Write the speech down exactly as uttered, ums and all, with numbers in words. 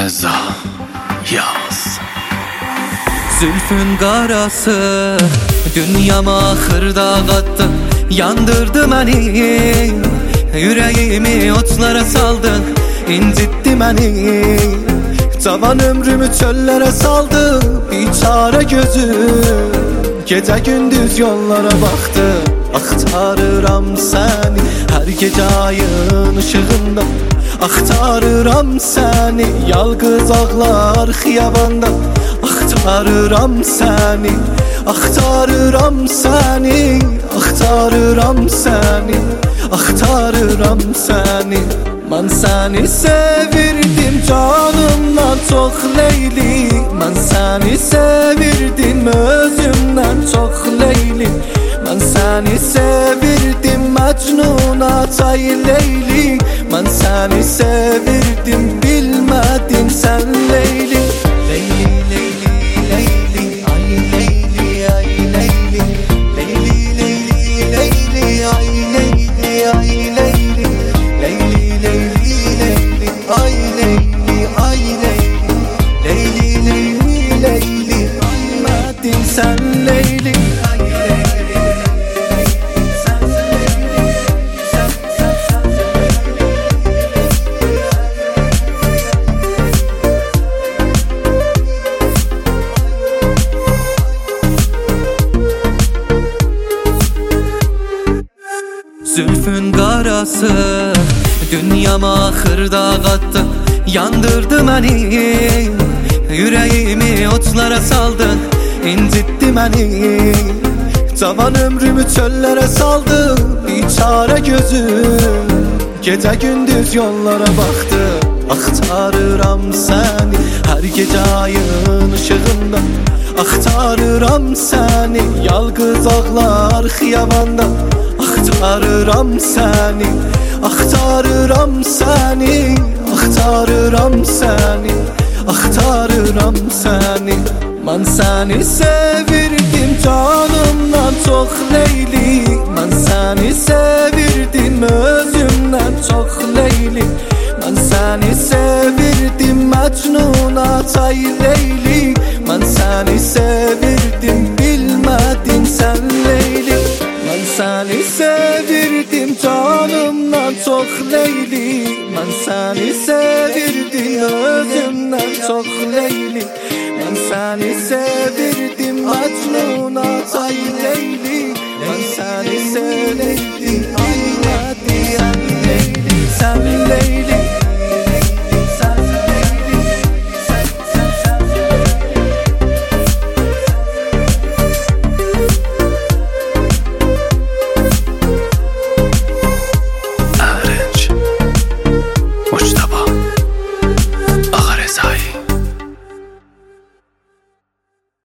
Reza yaz. Zülfün qarası dünyama xırda qattı, yandırdı məni, yüreğimi otlara saldı, incitti məni. Cavan ömrümü çöllere saldı biçare gözüm, gece gündüz yollara baktı. Axtarıram seni her gece ayın ışığında, axtarıram seni yalqız ağlar xiyabanda. Axtarıram seni, axtarıram seni, axtarıram seni, axtarıram seni. Mən səni sevirdim canımdan çox Leyli, mən səni sevirdim özümdən çox Leyli. Mən səni sevirdim Məcnuna çay Leyli, mən səni sevirdim bilmədin sən Leyli. Leyli, Leyli, Leyli, ay Leyli, ay Leyli. Leyli, Leyli, Leyli, ay Leyli, ay Leyli. Leyli, Leyli, Leyli, ay Leyli, ay Leyli. Leyli, Leyli, Leyli, bilmədin sən Leyli. Zülfün qarası dünyama xırda qattı, yandırdı məni, yüreğimi otlara saldı, incitti məni. Cavan ömrümü çöllere saldı biçare gözüm, gece gündüz yollara baktı. Axtarıram seni her gece ayın ışığında, axtarıram seni yalqız ağlar xiyabanda. Axtarıram seni, axtarıram seni, axtarıram seni, axtarıram seni. Mən səni sevirdim canımdan çox Leyli, mən səni sevirdim özümdən çox Leyli. Mən səni sevirdim Məcnuna çay Leyli, mən səni sevirdim bilmədin sən Leyli. Mən səni sevirdim canımdan çox Leyli, mən səni sevirdim özümdən çox Leyli. Mən səni sevirdim Məcnuna çay Leyli, mən səni sevirdim.